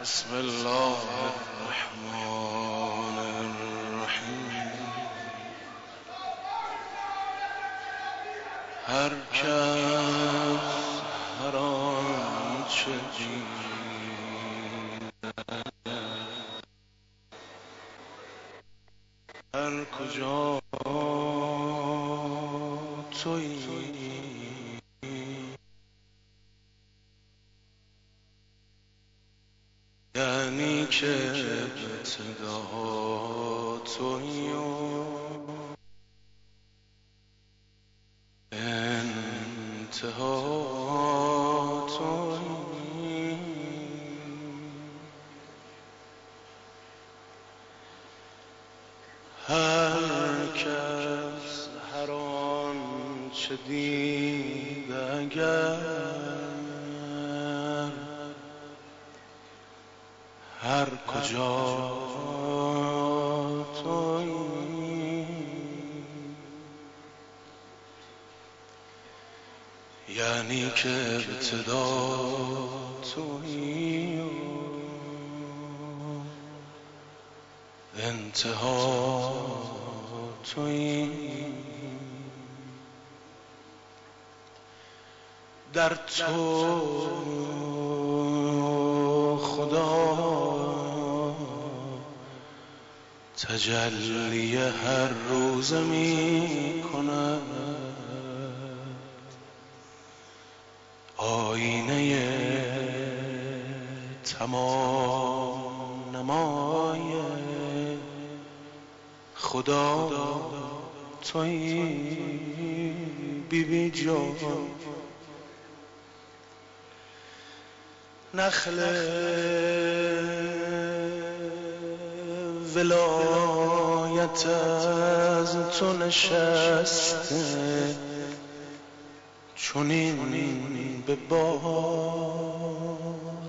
بسم الله الرحمن الرحیم. هر کس هر آنچه دیده، هر کجا تویی، یعنی که ابتدا تویی و انتها تویی. هر کس هر آنچه دیده، اگر هر کجا تویی، یعنی که ابتدا تویی و انتها تویی. در تو خدا تجلی هر روز می کند، آینه تمام نمای خدا تویی بی بی جان. نخل ولایت از تو نشسته، چنین به بار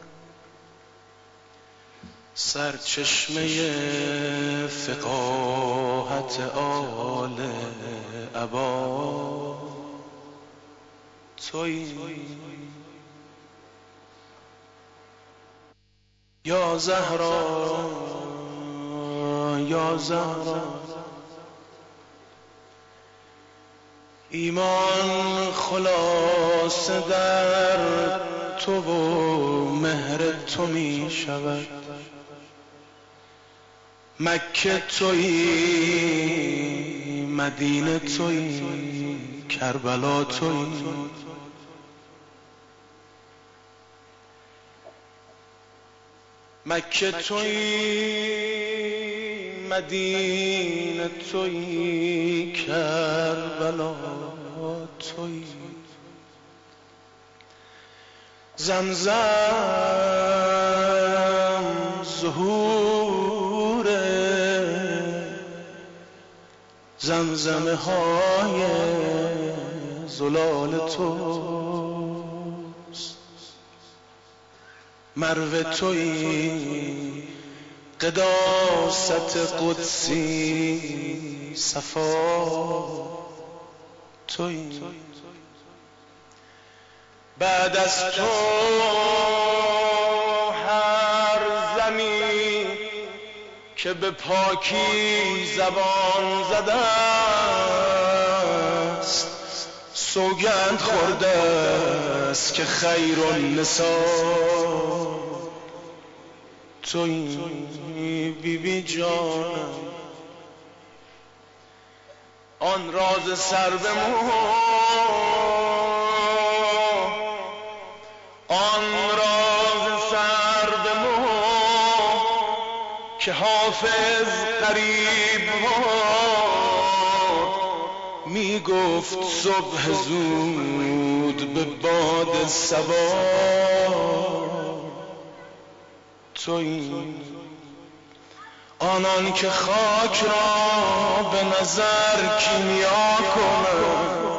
سرچشمه فقاهت آل عبا تویی. یا زهرا یا زهرا، ایمان خلاصه در تو و مهر تو می شود. مکه تویی، مدینه تویی، کربلا تویی. مکه تویی، مدینه تویی، کربلا تویی. زمزم ظهور زمزمه های زلال توست. مروه تویی، قداست قدسی، صفا تویی. بعد از تو هر زمین که به پاکی زبان زده است، سوگند خورده است که خیر النساء تویی بی بی جانم. آن راز سر به مو، آن راز سر به مو که حافظ قریب می گفت صبح زود به باد صبا تویی. آنان که خاک را به نظر کیمیا کنند،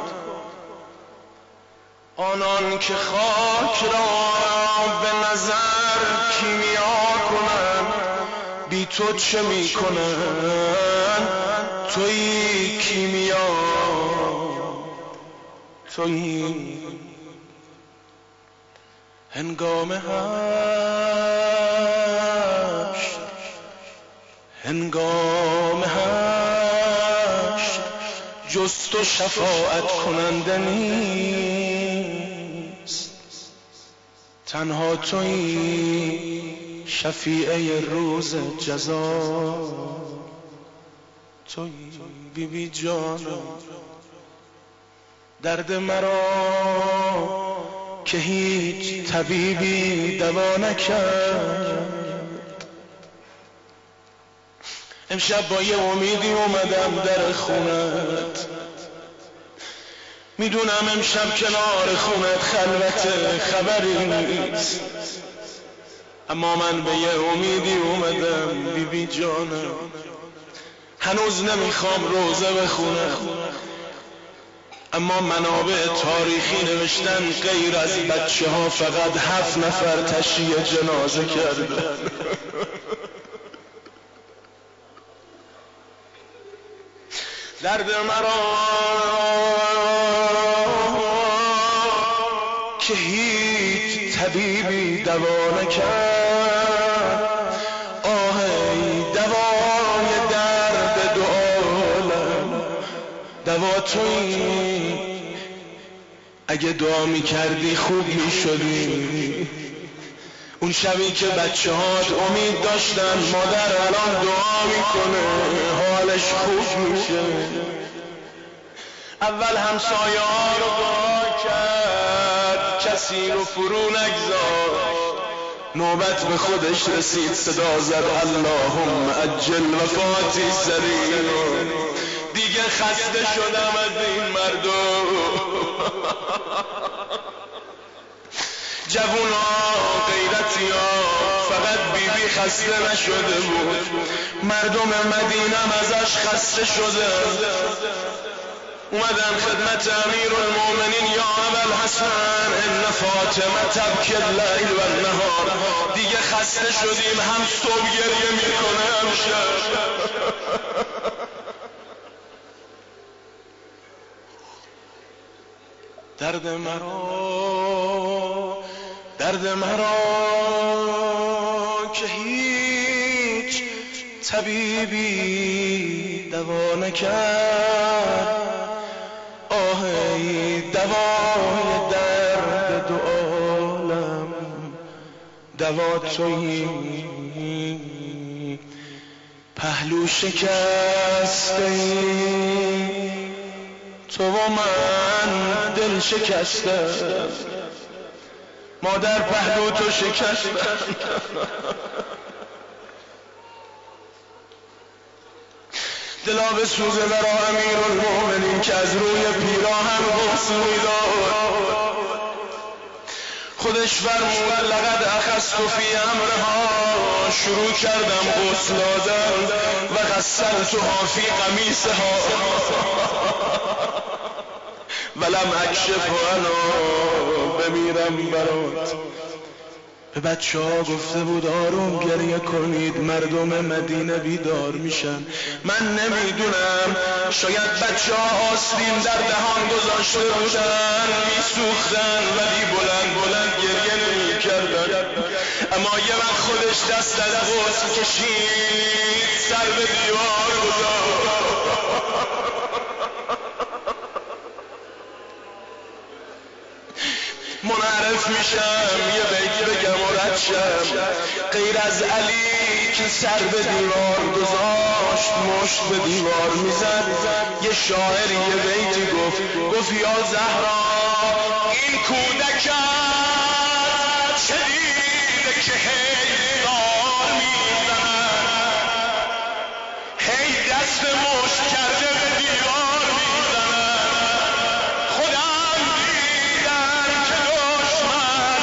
آنان که خاک را به نظر کیمیا کنند، بی تو چه می کنند؟ تویی کیمیا تویی. هنگام هر هنگام حشر جز تو شفاعت کننده نیست، تنها تویی شفیع روز جزا، تویی بی بی جانم. درد مرا که هیچ طبیبی دوا نکرد، امشب با یه امیدی اومدم در خونت. میدونم امشب کنار خونت خلوت خبری نیست، اما من به یه امیدی اومدم بی بی جانم. هنوز نمیخوام روزه بخونم، اما منابع تاریخی نوشتن غیر از بچه ها فقط 7 نفر تشییع جنازه کردن. درد مرا که هیچ طبیبی دوا نکرد، آهی دوای درد دو عالم، دوا تویی. اگه دعا میکردی خوب میشدی. اون شبی که بچه هات امید داشتن مادر الان دعا میکنه حالش خوب میشه. اول همسایه ها رو دعا کرد، کسی رو فرو نگذاشت. نوبت به خودش رسید، صدا زد اللهم عجل وفاتی سریع. دیگه خسته شدم از این مردم. جوونا غیرتیا فقط بیبی خسته نشده بود، مردم مدینم ازش خسته شده. اومدن خدمت امیرالمومنین، یا ابوالحسن ان فاطمه تبکی اللیل و النهار. دیگه خسته شدیم، هم صبح گریه میکنه هم شب. درد مرا که هیچ طبیبی دوا نکرد، آهی دوای درد دو عالم، دوا تویی. پهلو شکسته تو و من دل شکسته، مادر پهلو تو شکسته. دلا به سوزه برا امیرالمومنین که از روی پیراهن غسل می‌داد. خودش فرمود لقد اخذت فی امرها، شروع کردم غسل دادن و غسلتها فی قمیصها ولم اکشف عنها، بمیرم برات. به بچه ها گفته بود آروم گریه کنید، مردم مدینه بیدار میشن. من نمیدونم، شاید بچه ها آستین در دهان گذاشته بودن میسوختن ولی بلند گریه نمی کردن. اما یه وقت خودش دست از غسل کشید، سر به دیوار گذاشت. منعرف میشم یه بیت بگم و رد شم. غیر از علی که سر به دیوار گذاشت، مشت به دیوار میزد، یه شاعر یه بیتی گفت یا زهرا این کودکت چه دیده که هی دار میزند، هی دست مشت کرده به دیوار میزند. خودم دیدم که دشمن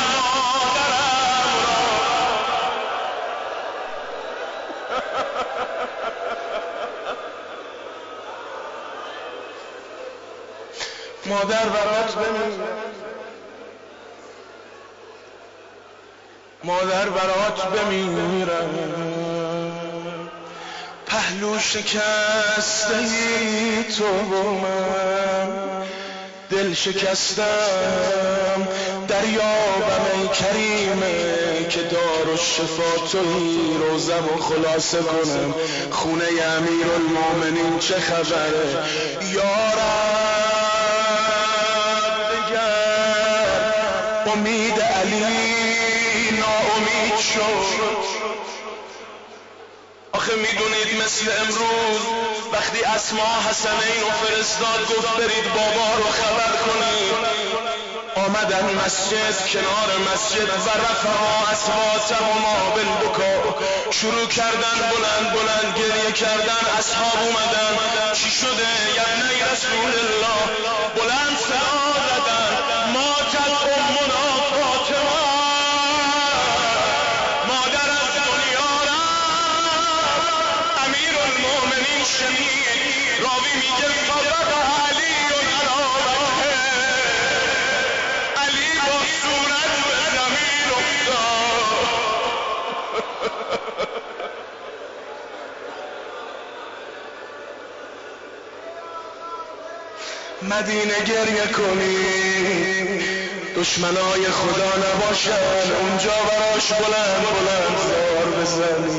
مادر برات بمیرم، مادر برات بمیرم. پهلو شکسته ای تو و من دل شکستم، دریابم ای کریم که دارالشفا تویی، روزم و خلاصه کنم خونه امیرالمومنین چه خبره. یارب دگر امید علی ناامید شد. آخه میدونید مثل امروز وقتی اسما حسنین و فرستاد گفت برید بابا رو خبر کنید، آمدن مسجد، کنار مسجد و رفعا اصواتهما بالبکا، شروع کردن بلند بلند گریه کردن. اصحاب اومدن چی شده یبنی رسول الله، بلند صدا زدن ماتت امنا فاطمه، مادر از دنیا رفت، امیرالمومنین شنید. راوی میگه فقط علی و علامته، علی با صورت به زمین افتاد. مدینه گریه کنی، دشمنای خدا نباشن، اونجا براش بلند بلند زار بزنی.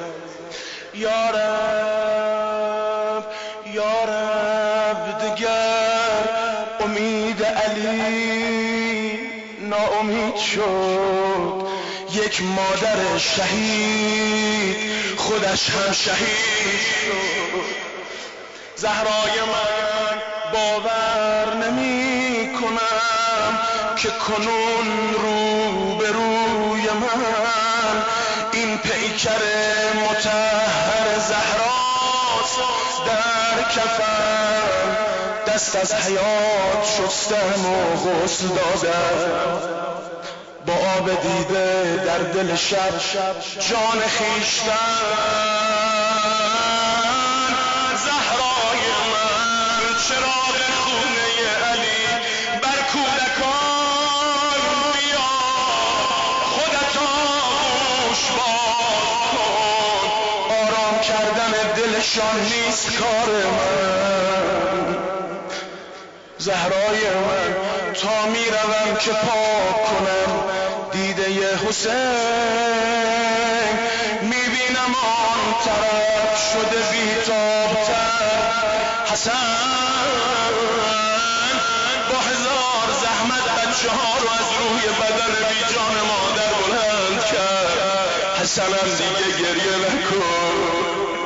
یارب یارب دگر امید علی ناامید شد. یک مادر شهید خودش هم شهید شد. زهرای من باور نمی کنم که کنون رو به روی من این پیکر مطهر زهراست در کفن. دست از حیات شستم و غسل دادم، با آب دیده در دل شب جان خویشتن. چراغ خونه علی بر کودکان بیا، خودت آغوش باز کن، آرام کردن دلشان نیست کار من. زهرای من تا میروم که پاک کنم دیده حسین، میبینم آن طرف شده بی‌تاب‌تر حسن. با هزار زحمت بچه ها رو از روی بدن بی جان مادر بلند کرد. حسنم دیگه گریه نکن،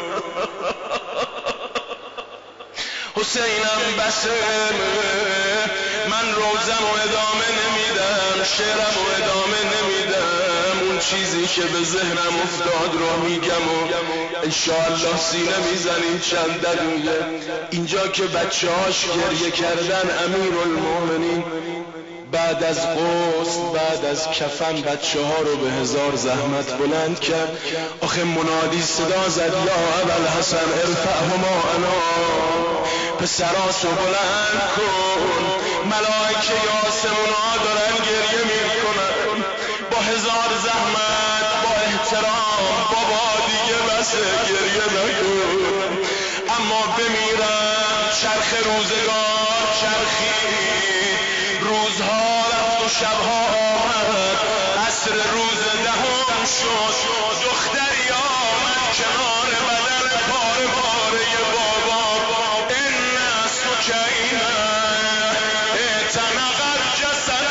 حسینم بسم، من روزم و ادامه نمیدم، شعرم و ادامه نمیدم، اون چیزی که به ذهنم افتاد رو میگم و انشاءالله سینه میزنیم چند دقیقه. اینجا که بچه هاش گریه کردن، امیرالمومنین بعد از غسل بعد از کفن بچه ها رو به هزار زحمت بلند کرد. آخه منادی صدا زد یا ابوالحسن ارفعهما انا، پسراتو بلند کن، ملائکه آسمونا دارن گریه میکنن. با هزار زحمت با احترام بابا دیگه بسه گریه نکن. اما بمیرم چرخ روزگار چرخی، روزها رفت و شبها آمد، عصر روز دهم شد، دختری آمد کنار بدن پاره پاره بابا. این سکینه اعتنقت جسد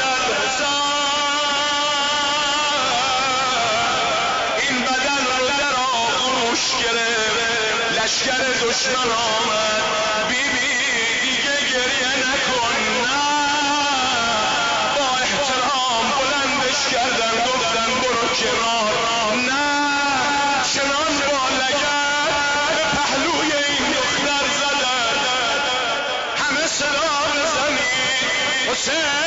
الحسین، این بدن رو در آغوش گرفت، لشکر دشمن آمد. بیبی دیگه گریه نکن، نه. با احترام بلندش کردن گفتن برو کنار، نه. چنان با لگد به پهلوی این دختر زدن، همه صدا بزنید حسین.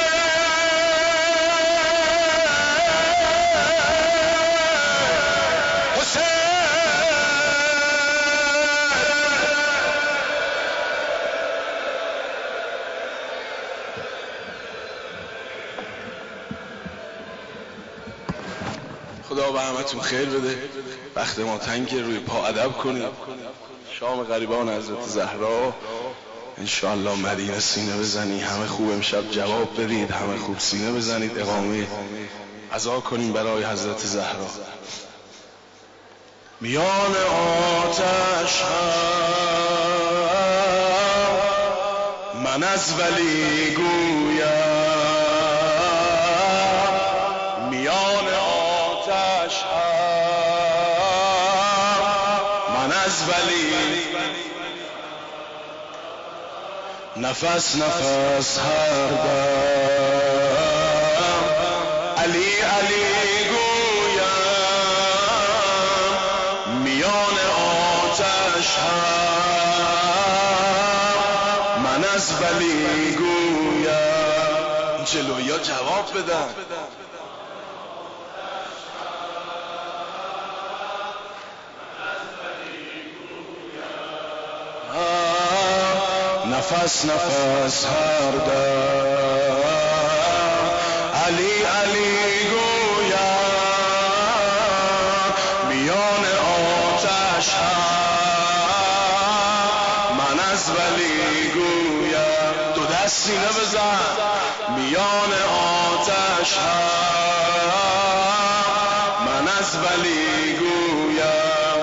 خدا به همتون خیر بده. وقت ما تنگ، روی پا ادب کنید. شام غریبان حضرت زهرا انشاءالله مدینه سینه بزنی. همه خوب امشب جواب بدید، همه خوب سینه بزنید. اقامه عزا کنیم برای حضرت زهرا. میان آتش هم من از ولی گویم، میان آتش هم من از ولی نفس نفس هر دم علی علی گویم، میان آتش هم من از ولی گویم. جلویا جواب بدن. نفس نفس هر دم علی علی گویم، میان آتش هم من از ولی گویم. دو دست سینه بزن. میان آتش هم من از ولی گویم،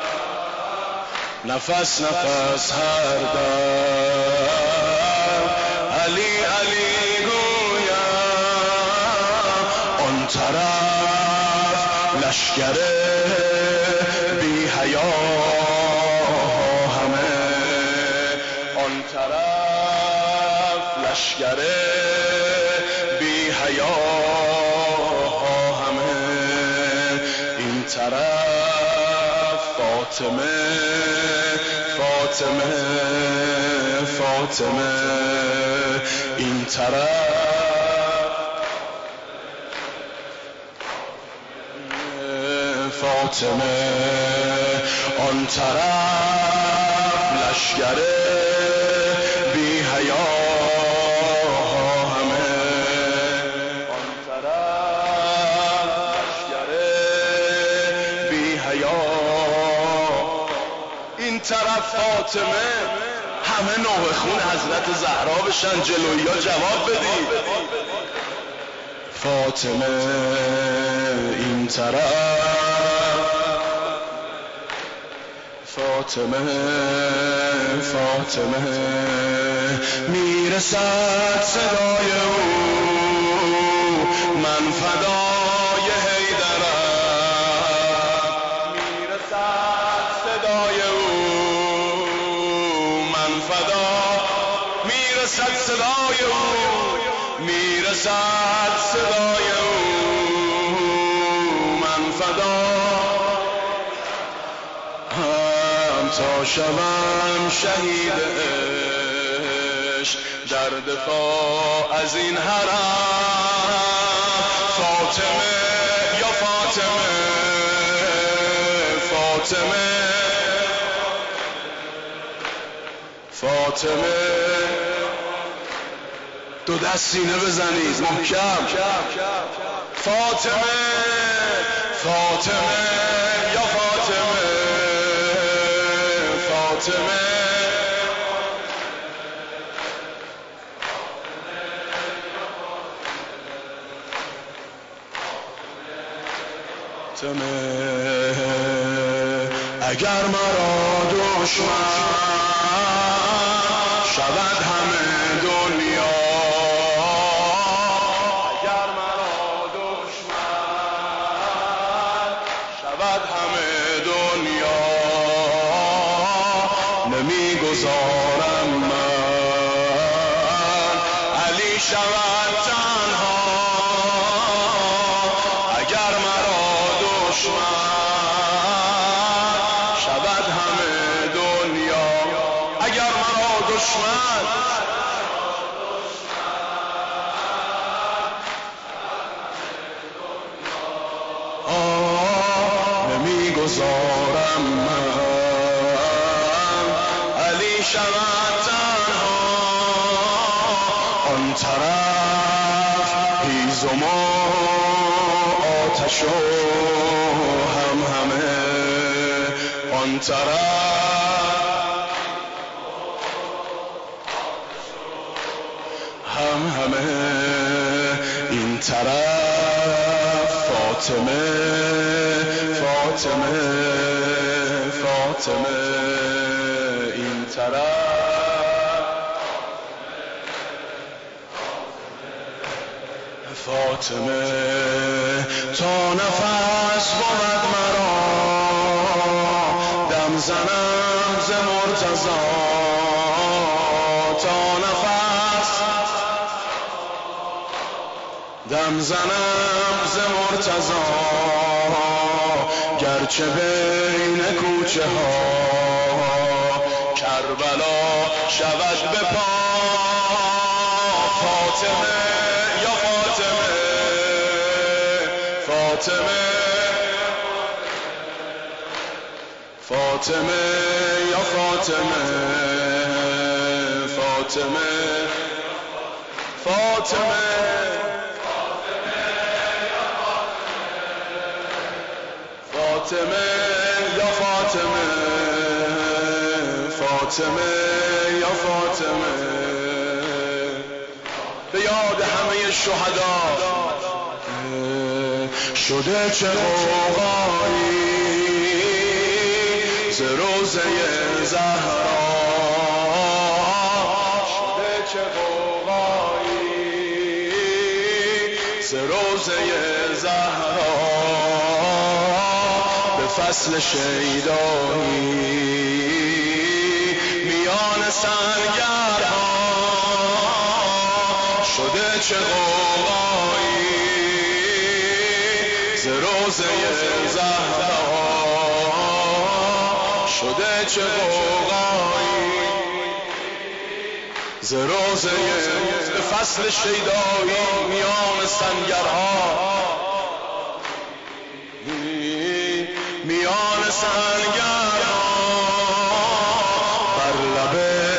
نفس نفس هر دم علی علی گویم. آن طرف لشکر بی حیا همه، آن طرف لشکر بی حیا همه، این طرف فاطمه فاطمه فاطمه، این طرف فاطمه، آن طرف لشکر بی حیا همه، آن طرف لشکر بی حیا، این طرف فاطمه. همه نوه خون حضرت زهرا بشن. جلویا جواب بدید. فاطمه این طرف، فاطمه فاطمه، میرسد صدای او من فدای حیدرم، میرسد صدای او من فدا، میرسد صدای او، میرسد صدای او من فدا، هم تا شوم شهید عشق در دفاع از این حرم. فاطمه یا فاطمه فاطمه فاطمه، دو دست سینه بزنید محکم. فاطمه فاطمه یا فاطمه فاطمه، اگر مرا دشمن شود همه دنیا، اگر مرا دشمن شود همه دنیا، نمیگذارم من علی شود تنها. اگر مرا دشمن شود همه دنیا، اگر مرا دشمن نمیگذارم من علی شود تنها. آن طرف هیزم و آتش و هم همه، آن طرف هم همه، این طرف فاطمه فاطمه فاطمه این طرف فاطمه تا نفس بود مرا دم زنم ز مرتضی تا نفس دم زنم ز مرتضی گرچه بین کوچه ها کربلا شود به پا فاطمه یا فاطمه فاطمه فاطمه یا فاطمه فاطمه فاطمه فاطمه یا فاطمه فاطمه یا فاطمه به یاد همه شهدا شده چه غوغایی ز روزه زهرا شده چه غوغایی ز روزه زهرا فصل شیدایی میان سنگرها شده چه غوغایی ز روزه زهرا شده چه غوغایی ز روزه فصل شیدایی میان سنگرها میان سنگرها بر لب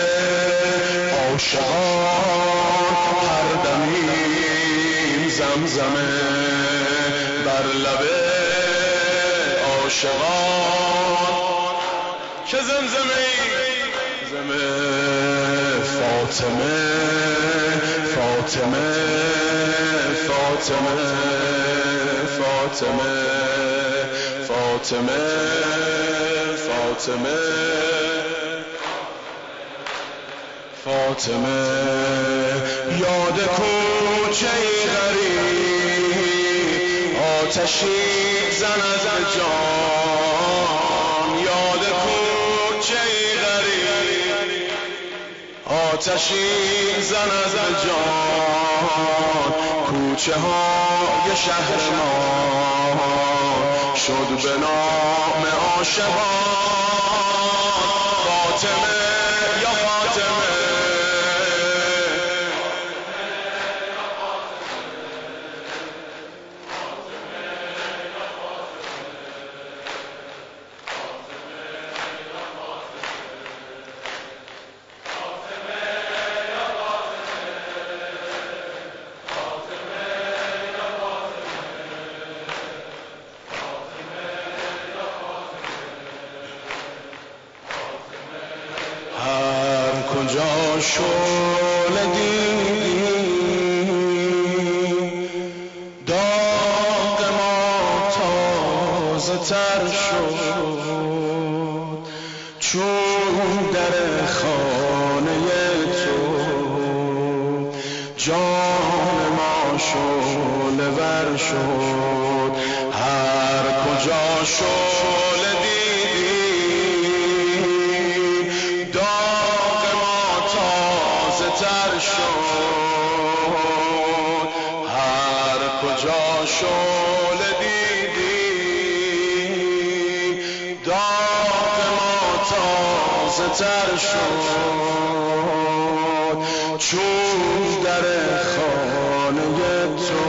عاشقان هر دمیم زمزمه بر لب عاشقان چه زمزمه زمه فاطمه فاطمه فاطمه فاطمه فاطمه فاطمه فاطمه یاد کوچه‌ای غریب آتشی زند به جان یاد کوچه‌ای غریب آتشی زند به جان کوچه های شهر ما شد به نام عاشقان فاطمه یا فاطمه کجا شعله دیدی داغ ما تازه تر شد چون در خانه تو جان ما شعله ور شد هر کجا شعله تر شد هر کجا شعله دیدی داغ ما تازه تر شد چون در خانه تو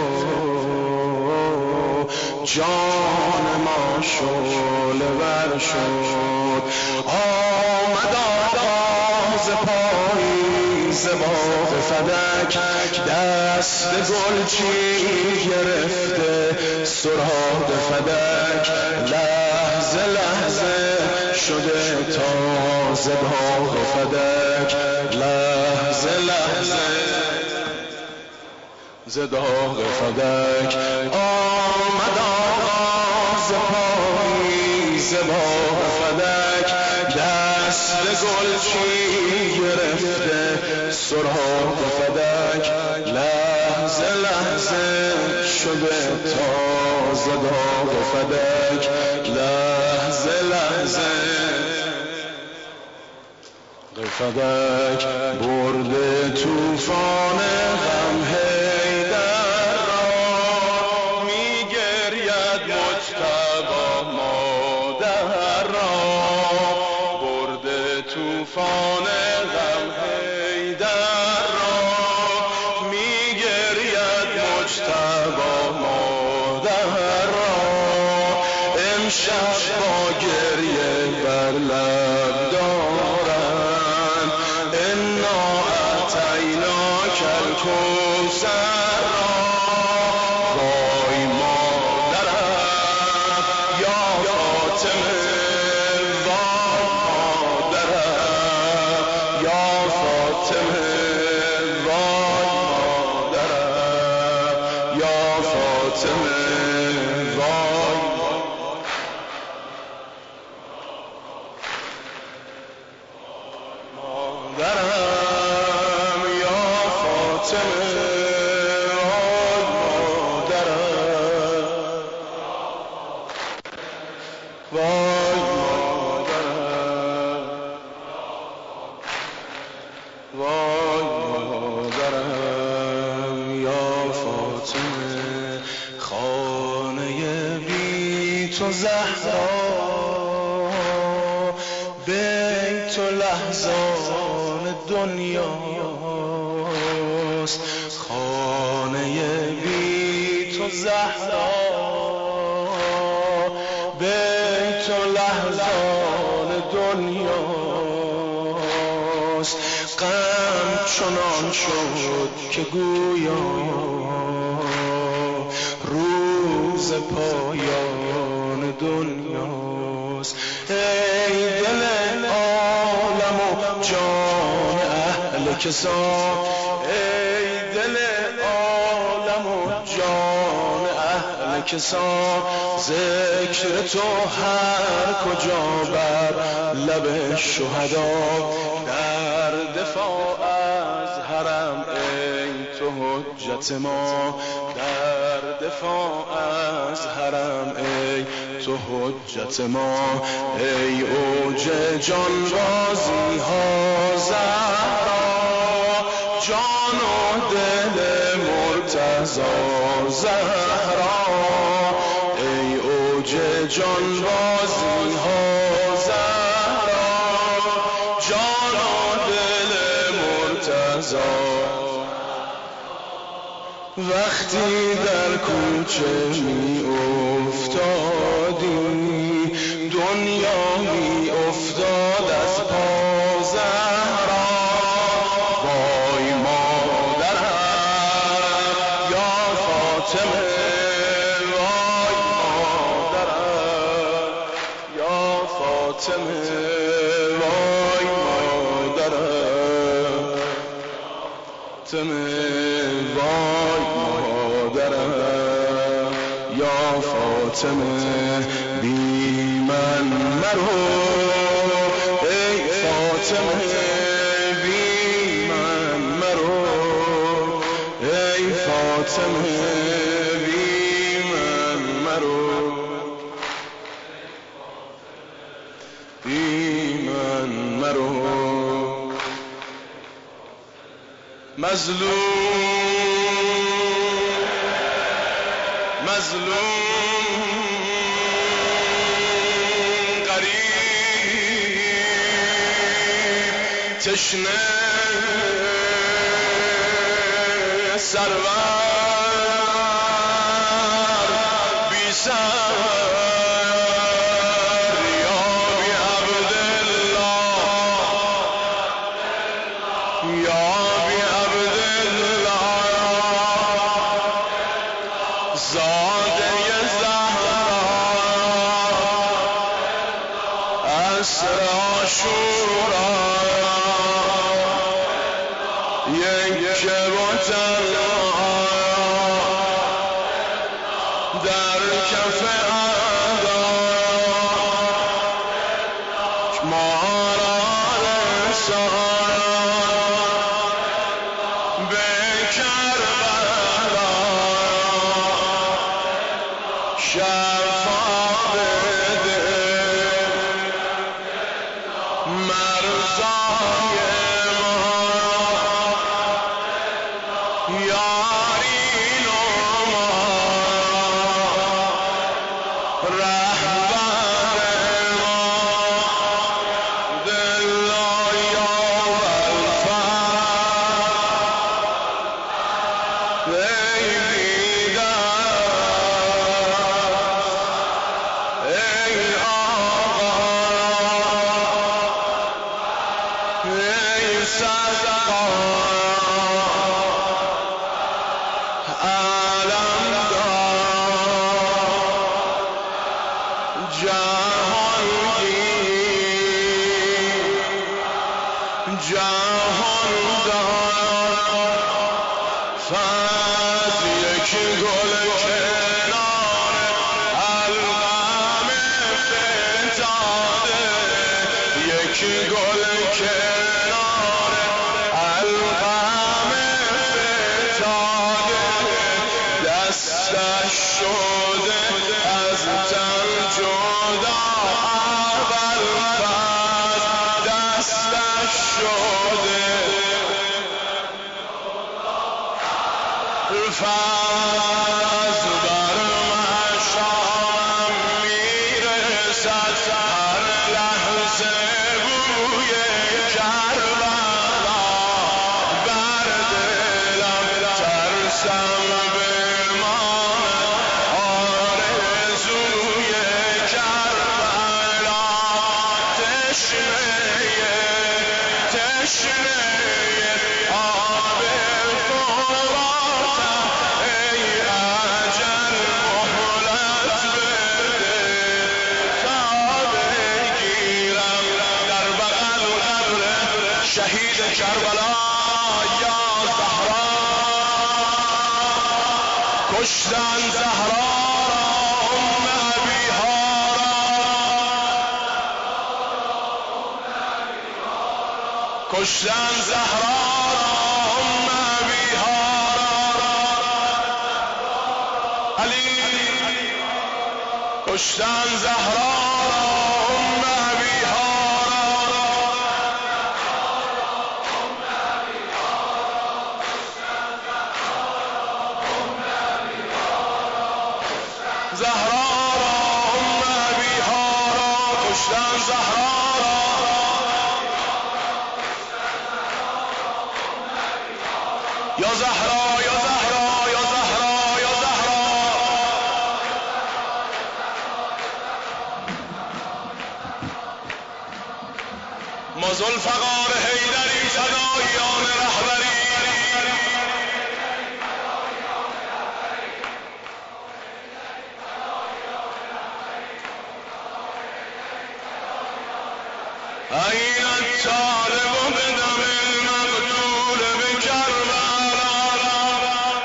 جان ما شعله ور شد آمد آغاز پاییز باغ فدک دست گلچین گرفته سراد فدک لحظه لحظه شده تازه باغ فدک لحظه لحظه ز داغ فدک آمد ز باغ فلک دست گلچین گرفته سراغ فلک لحظه لحظه شده تازه داغ فلک لحظه لحظه فلک برده طوفان غم حیدر را میگرید مجتبی مادر را برده طوفان غم حیدر را میگرید مجتبی مادر را امشب با گریه بر لب دارند انا اعطیناک الکوثر را وای مادرم یا فاطمه وای مادرم یا فاطمه وای مادرم یا فاطمه وای مادرم یا فاطمه وای مادرم وای مادرم وای مادرم یا فاطمه خانه بی تو زهرا بیت و لحظان دنیاست خانه بی تو زهرا بیت و لحظان دنیاست غم چنان شد که گویا روز پایان دنیاست ای دل عالم و جان اهل کسا ای دل عالم و جان اهل کسا ذکر تو هر کجا بر لب شهدا در دفاع از حرم ای تو حجت ما در دفاع از حرم ای تو حجت ما ای اوج جانبازی ها زهرا جان و دل مرتضی زهرا ای اوج جانبازی ها زهرا جان و دل مرتضی وقتی در کوچه می افتادی دنیا می افتاد از پا زهرا وای مادرم یا فاطمه وای مادرم یا فاطمه وای مادرم وای مادرم یا فاطمه بی من مرو ای فاطمه بی من مرو ای فاطمه بی من مرو بی من مرو مظلوم غریب تشنه سرور بی سر یا بی عبدالله یا بی عبدالله زاده زهرا عصر عاشورا یک و تنها در کف اعدا کشتن زهرا ام ابیها علی کشتن زهرا ام ابیها زهرا ام ابیها کشتن زهرا یا زهرا یا زهرا یا زهرا یا زهرا ما ذوالفقار حیدری فداییان رهبری أين الطالب بدم المقتول بكربلاء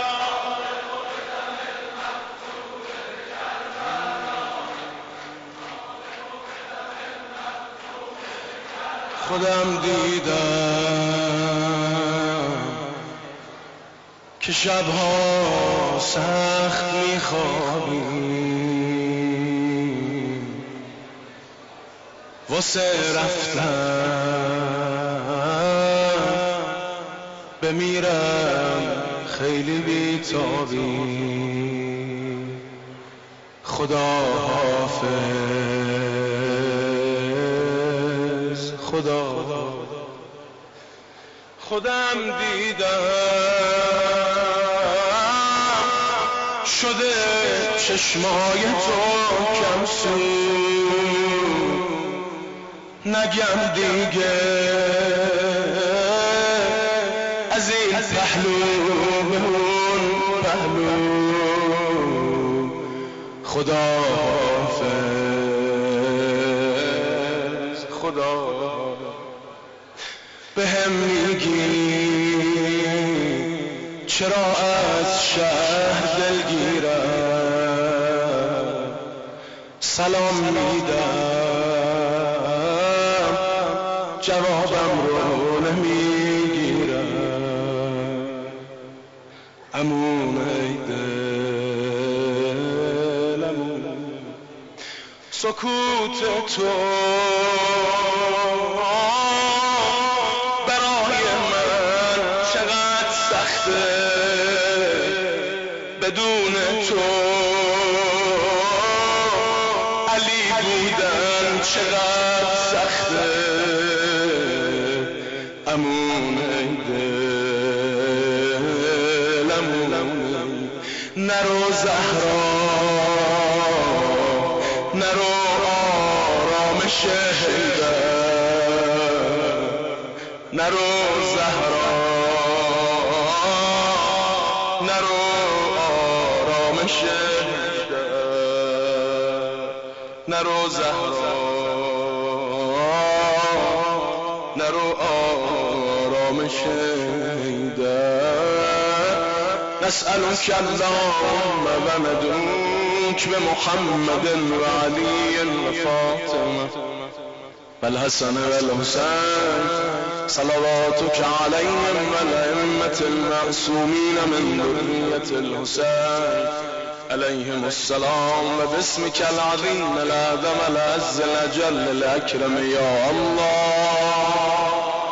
خودم دیدم که شبها سخت میخوابیم واسه رفتن بمیرم خیلی بیتابی خدا حافظ خدا خودم دیدم شده چشمای تو کم سو نگم دیگه از این پهلو به اون پهلو خدا حافظ خدا به هم میگی چرا از شهر دلگیرم سلام میدم جوابم رو نمیگیرم امون ای دل امون سکوت تو برای من چقدر سخته بدون تو علی بودن چقدر سخته امون ای دل امون نرو زهرا نرو آرامش حیدر نرو زهرا نرو آرامش حیدر نرو زهرا زهرا نرو آرام شیدر نسألك اللهم وندعوك بمحمد وعلي وفاطمة والحسن والحسين صلواتك عليهم والأئمة المعصومين من ذرية الحسين عليهم السلام وباسمك العظيم الأعظم الأعز الأجل الأكرم يا الله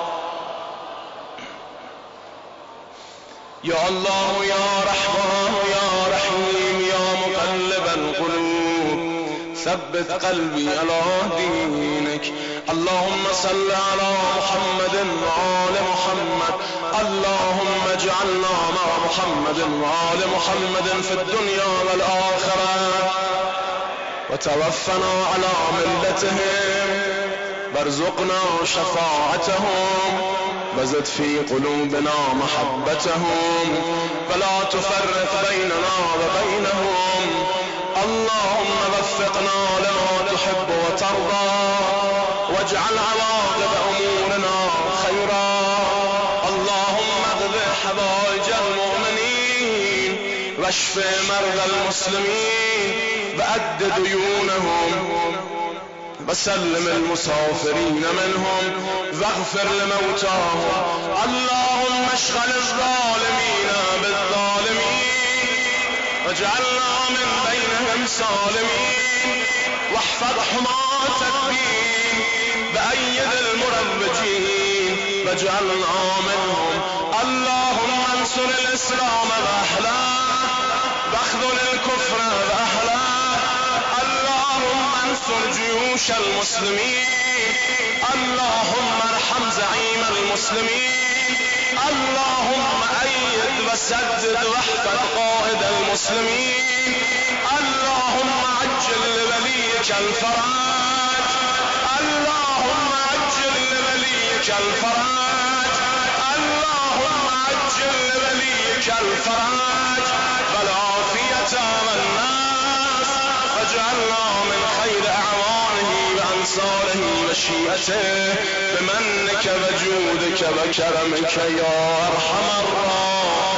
يا الله يا رحمن يا رحيم يا مقلب القلوب ثبت قلبي على دينك اللهم صل على محمد وآل محمد اللهم اجعلنا مع محمد وآل محمد في الدنيا والآخرة وتوفنا على ملتهم وارزقنا شفاعتهم وزد في قلوبنا محبتهم ولا تفرق بيننا وبينهم اللهم وفقنا لما تحب وترضى واجعل عواقب أمورنا خيرا اللهم اقض حوائج المؤمنين واشف مرضى المسلمين وأد ديونهم وسلم المسافرين منهم واغفر لموتاهم اللهم اشغل الظالمين بالظالمين واجعلنا من بينهم سالمين واحفظ حماة الدين بأيد المروجين واجعلنا منهم اللهم انصر الإسلام وأهله واخذل الكفر وأهله اللهم انصر جيوش المسلمين اللهم ارحم زعيم المسلمين اللهم أيد وسدد واحفظ قائد المسلمين اللهم عجل لوليك الفرج اللهم عجل لوليك الفرج اللهم عجل لوليك الفرج والعافية والناس واجعلنا من خير أعوانه وأنصاره وشيئته بمنك وجودك وكرمك يا أرحم الراحمين